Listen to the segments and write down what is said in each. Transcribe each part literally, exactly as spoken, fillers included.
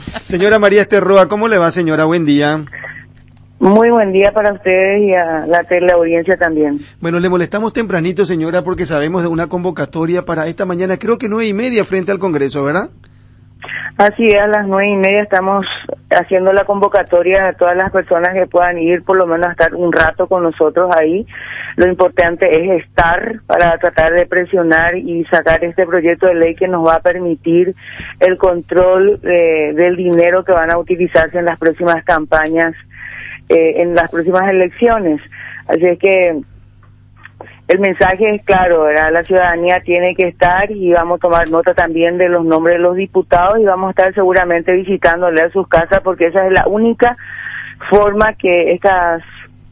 Señora María Esther Roa, ¿cómo le va, señora? Buen día. Muy buen día para ustedes y a la teleaudiencia también. Bueno, le molestamos tempranito, señora, porque sabemos de una convocatoria para esta mañana, creo que nueve y media frente al Congreso, ¿verdad? Así es, a las nueve y media estamos haciendo la convocatoria a todas las personas que puedan ir, por lo menos a estar un rato con nosotros ahí. Lo importante es estar para tratar de presionar y sacar este proyecto de ley que nos va a permitir el control eh, del dinero que van a utilizarse en las próximas campañas, eh, en las próximas elecciones. Así es que el mensaje es claro, ¿verdad? La ciudadanía tiene que estar y vamos a tomar nota también de los nombres de los diputados y vamos a estar seguramente visitándole a sus casas porque esa es la única forma que estas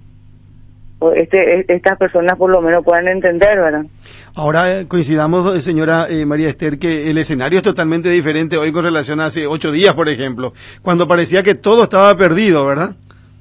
este, estas personas por lo menos puedan entender, ¿verdad? Ahora eh, coincidamos, señora eh, María Esther, que el escenario es totalmente diferente hoy con relación a hace ocho días, por ejemplo, cuando parecía que todo estaba perdido, ¿verdad?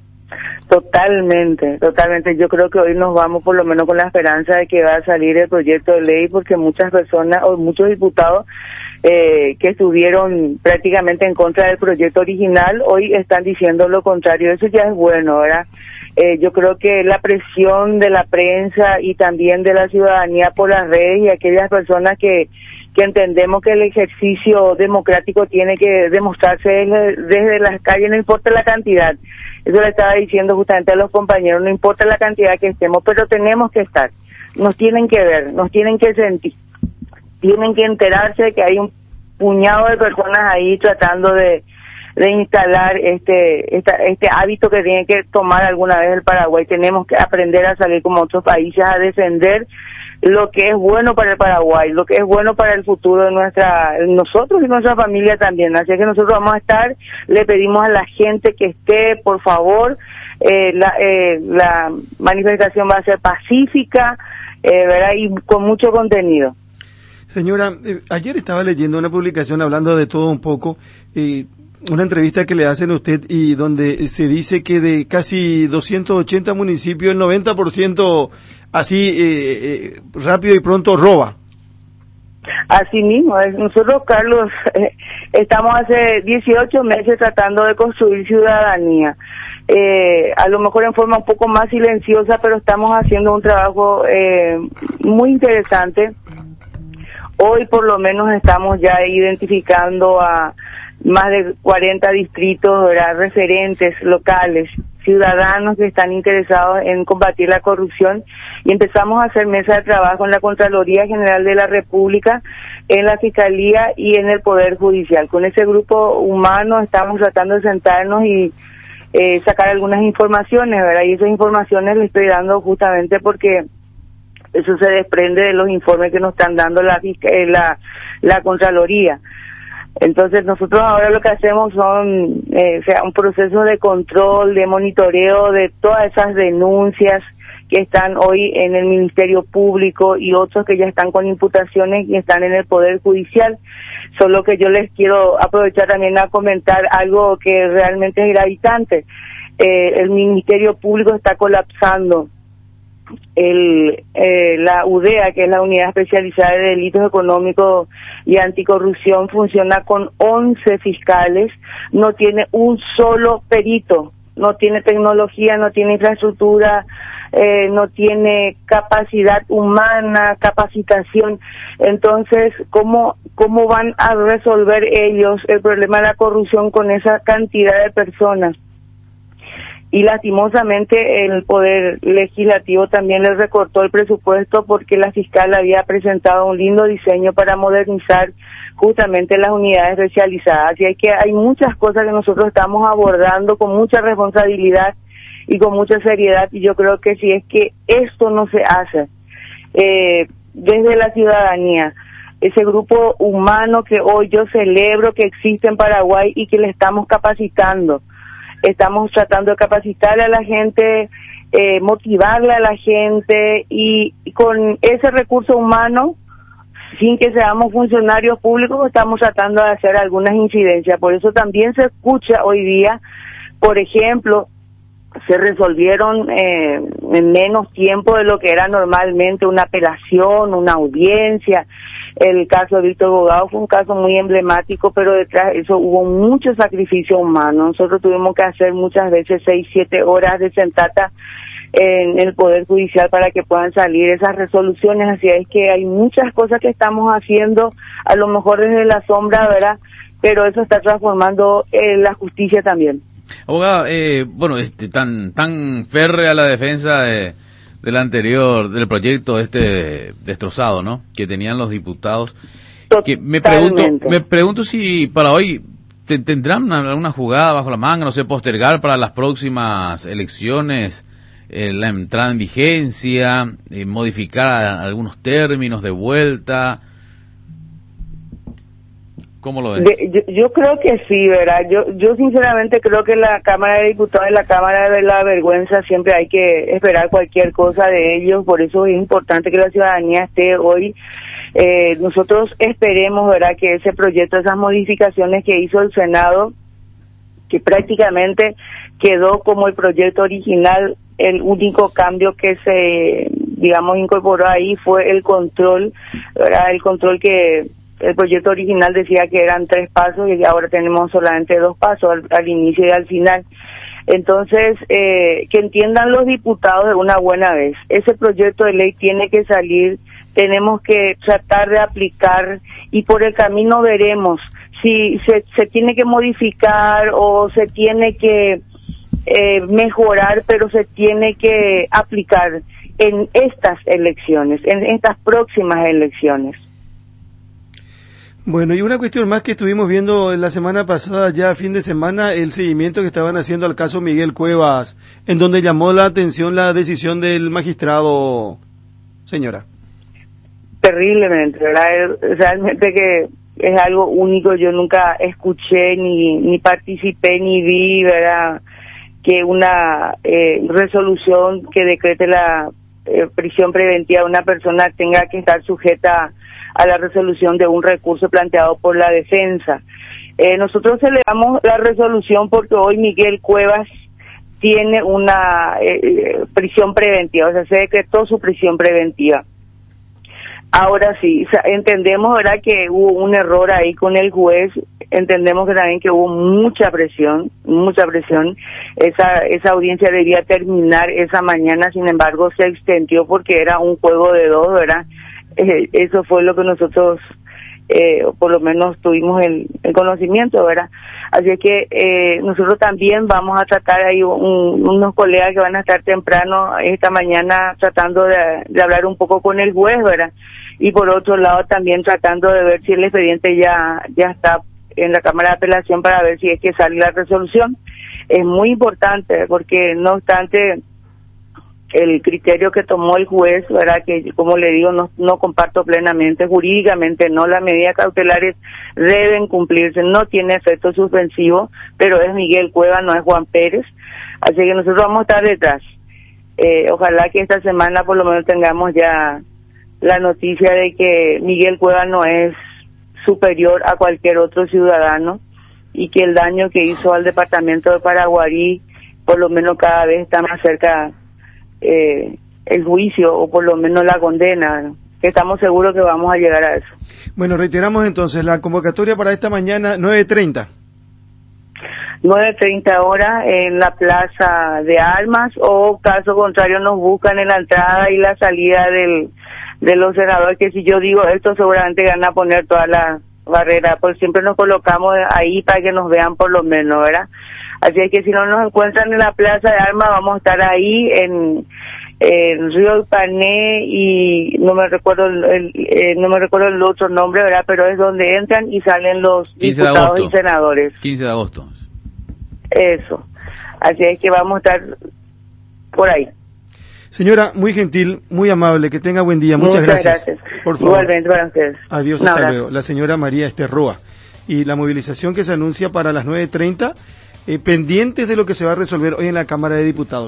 Totalmente, totalmente. Yo creo que hoy nos vamos por lo menos con la esperanza de que va a salir el proyecto de ley porque muchas personas o muchos diputados eh, que estuvieron prácticamente en contra del proyecto original hoy están diciendo lo contrario. Eso ya es bueno, ¿verdad? Eh, yo creo que la presión de la prensa y también de la ciudadanía por las redes y aquellas personas que que entendemos que el ejercicio democrático tiene que demostrarse desde, desde las calles, no importa la cantidad. Eso le estaba diciendo justamente a los compañeros, no importa la cantidad que estemos, pero tenemos que estar. Nos tienen que ver, nos tienen que sentir, tienen que enterarse de que hay un puñado de personas ahí tratando de, de instalar este, esta, este hábito que tiene que tomar alguna vez el Paraguay. Tenemos que aprender a salir como otros países, a defender lo que es bueno para el Paraguay, lo que es bueno para el futuro de nuestra, nosotros y nuestra familia también. Así que nosotros vamos a estar, le pedimos a la gente que esté, por favor, eh, la, eh, la manifestación va a ser pacífica, eh, ¿verdad? Y con mucho contenido. Señora, eh, ayer estaba leyendo una publicación hablando de todo un poco, eh, una entrevista que le hacen a usted y donde se dice que de casi doscientos ochenta municipios el noventa por ciento así eh, eh, rápido y pronto roba. Así mismo, es, nosotros, Carlos, eh, estamos hace dieciocho meses tratando de construir ciudadanía. Eh, a lo mejor en forma un poco más silenciosa, pero estamos haciendo un trabajo eh, muy interesante. Hoy por lo menos estamos ya identificando a más de cuarenta distritos, ¿verdad? Referentes locales, ciudadanos que están interesados en combatir la corrupción y empezamos a hacer mesa de trabajo en la Contraloría General de la República, en la Fiscalía y en el Poder Judicial. Con ese grupo humano estamos tratando de sentarnos y eh, sacar algunas informaciones, ¿verdad? Y esas informaciones les estoy dando justamente porque eso se desprende de los informes que nos están dando la, la, la Contraloría. Entonces nosotros ahora lo que hacemos son eh, o sea, un proceso de control, de monitoreo de todas esas denuncias que están hoy en el Ministerio Público y otros que ya están con imputaciones y están en el Poder Judicial. Solo que yo les quiero aprovechar también a comentar algo que realmente es gravitante. Eh, el Ministerio Público está colapsando. El, eh, la U D E A, que es la Unidad Especializada de Delitos Económicos y Anticorrupción, funciona con once fiscales, no tiene un solo perito, no tiene tecnología, no tiene infraestructura, eh, no tiene capacidad humana, capacitación. Entonces, ¿cómo, cómo van a resolver ellos el problema de la corrupción con esa cantidad de personas? Y lastimosamente el Poder Legislativo también le recortó el presupuesto porque la fiscal había presentado un lindo diseño para modernizar justamente las unidades especializadas. Así que hay muchas cosas que nosotros estamos abordando con mucha responsabilidad y con mucha seriedad, y yo creo que si es que esto no se hace eh, desde la ciudadanía, ese grupo humano que hoy yo celebro que existe en Paraguay y que le estamos capacitando, estamos tratando de capacitar a la gente, eh, motivarle a la gente y, y con ese recurso humano, sin que seamos funcionarios públicos, estamos tratando de hacer algunas incidencias. Por eso también se escucha hoy día, por ejemplo, se resolvieron eh, en menos tiempo de lo que era normalmente una apelación, una audiencia. El caso de Víctor Bogado fue un caso muy emblemático, pero detrás de eso hubo mucho sacrificio humano. Nosotros tuvimos que hacer muchas veces seis, siete horas de sentata en el Poder Judicial para que puedan salir esas resoluciones. Así es que hay muchas cosas que estamos haciendo, a lo mejor desde la sombra, ¿verdad? Pero eso está transformando eh, la justicia también. Abogada, eh, bueno, este, tan tan férrea la defensa de, del anterior, del proyecto este destrozado, ¿no? Que tenían los diputados. Que me pregunto, me pregunto si para hoy te, tendrán alguna jugada bajo la manga, no sé, postergar para las próximas elecciones eh, la entrada en vigencia, eh, modificar algunos términos de vuelta. ¿Cómo lo ves? De, yo, yo creo que sí, ¿verdad? Yo yo sinceramente creo que la Cámara de Diputados y la Cámara de la Vergüenza siempre hay que esperar cualquier cosa de ellos, por eso es importante que la ciudadanía esté hoy. Eh, nosotros esperemos, ¿verdad?, que ese proyecto, esas modificaciones que hizo el Senado, que prácticamente quedó como el proyecto original, el único cambio que se, digamos, incorporó ahí fue el control, ¿verdad?, el control que el proyecto original decía que eran tres pasos y ahora tenemos solamente dos pasos, al, al inicio y al final. Entonces, eh, que entiendan los diputados de una buena vez. Ese proyecto de ley tiene que salir, tenemos que tratar de aplicar y por el camino veremos si se, se tiene que modificar o se tiene que eh, mejorar, pero se tiene que aplicar en estas elecciones, en estas próximas elecciones. Bueno, y una cuestión más que estuvimos viendo la semana pasada, ya fin de semana, el seguimiento que estaban haciendo al caso Miguel Cuevas, en donde llamó la atención la decisión del magistrado, señora. Terriblemente, ¿verdad? Realmente que es algo único, yo nunca escuché ni ni participé ni vi, ¿verdad?, que una eh, resolución que decrete la eh, prisión preventiva de una persona tenga que estar sujeta a la resolución de un recurso planteado por la defensa. Eh, nosotros celebramos la resolución porque hoy Miguel Cuevas tiene una eh, prisión preventiva, o sea, se decretó su prisión preventiva. Ahora sí, o sea, entendemos, ¿verdad?, que hubo un error ahí con el juez, entendemos que también que hubo mucha presión, mucha presión. Esa esa audiencia debía terminar esa mañana, sin embargo se extendió porque era un juego de dos, ¿verdad? Eh, eso fue lo que nosotros, eh, por lo menos tuvimos el, el conocimiento, ¿verdad? Así es que eh, nosotros también vamos a tratar, ahí un, unos colegas que van a estar temprano esta mañana tratando de, de hablar un poco con el juez, ¿verdad? Y por otro lado también tratando de ver si el expediente ya ya está en la Cámara de Apelación para ver si es que sale la resolución. Es muy importante porque no obstante el criterio que tomó el juez, ¿verdad?, que como le digo no no comparto plenamente, jurídicamente no, las medidas cautelares deben cumplirse, no tiene efecto suspensivo, pero es Miguel Cuevas, no es Juan Pérez, así que nosotros vamos a estar detrás. Eh, ojalá que esta semana por lo menos tengamos ya la noticia de que Miguel Cuevas no es superior a cualquier otro ciudadano y que el daño que hizo al departamento de Paraguarí por lo menos cada vez está más cerca eh, el juicio o por lo menos la condena, ¿no? Que estamos seguros que vamos a llegar a eso. Bueno, reiteramos entonces la convocatoria para esta mañana, nueve treinta. nueve treinta horas en la Plaza de Armas, o caso contrario nos buscan en la entrada y la salida del de los senadores, que si yo digo esto seguramente van a poner toda la barrera, pues siempre nos colocamos ahí para que nos vean por lo menos, ¿verdad? Así es que si no nos encuentran en la Plaza de Armas, vamos a estar ahí en, en Río Pané y no me recuerdo el, el eh, no me recuerdo el otro nombre, ¿verdad? Pero es donde entran y salen los diputados y senadores. quince de agosto. Eso. Así es que vamos a estar por ahí. Señora, muy gentil, muy amable, que tenga buen día. Muchas, Muchas gracias. gracias. Por favor. Igualmente para ustedes. Adiós, hasta luego. La señora María Esther Roa. Y la movilización que se anuncia para las nueve treinta, eh, pendientes de lo que se va a resolver hoy en la Cámara de Diputados.